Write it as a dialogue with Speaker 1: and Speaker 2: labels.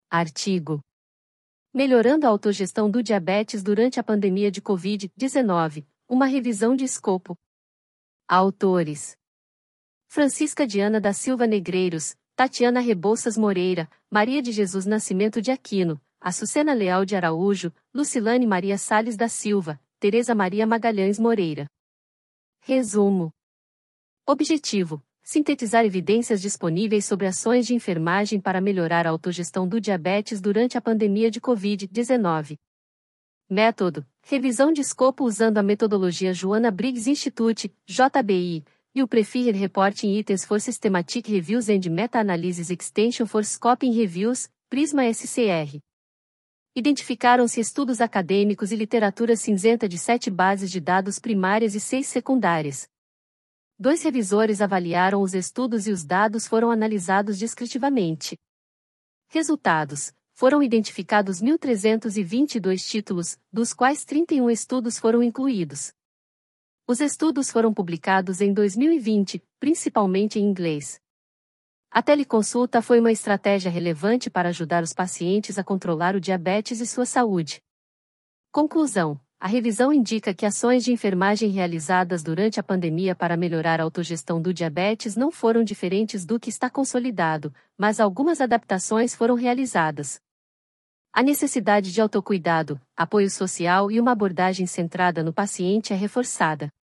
Speaker 1: Artigo. Melhorando a autogestão do diabetes durante a pandemia de Covid-19, uma revisão de escopo. Autores: Francisca Diana da Silva Negreiros, Tatiana Rebouças Moreira, Maria de Jesus Nascimento de Aquino, Açucena Leal de Araújo, Lucilane Maria Salles da Silva, Tereza Maria Magalhães Moreira. Resumo. Objetivo: sintetizar evidências disponíveis sobre ações de enfermagem para melhorar a autogestão do diabetes durante a pandemia de Covid-19. Método: revisão de escopo usando a metodologia Joanna Briggs Institute, JBI, e o Preferred Reporting Items for Systematic Reviews and Meta-Analysis Extension for Scoping Reviews, Prisma SCR. Identificaram-se estudos acadêmicos e literatura cinzenta de 7 bases de dados primárias e 6 secundárias. 2 revisores avaliaram os estudos e os dados foram analisados descritivamente. Resultados: foram identificados 1.322 títulos, dos quais 31 estudos foram incluídos. Os estudos foram publicados em 2020, principalmente em inglês. A teleconsulta foi uma estratégia relevante para ajudar os pacientes a controlar o diabetes e sua saúde. Conclusão: a revisão indica que ações de enfermagem realizadas durante a pandemia para melhorar a autogestão do diabetes não foram diferentes do que está consolidado, mas algumas adaptações foram realizadas. A necessidade de autocuidado, apoio social e uma abordagem centrada no paciente é reforçada.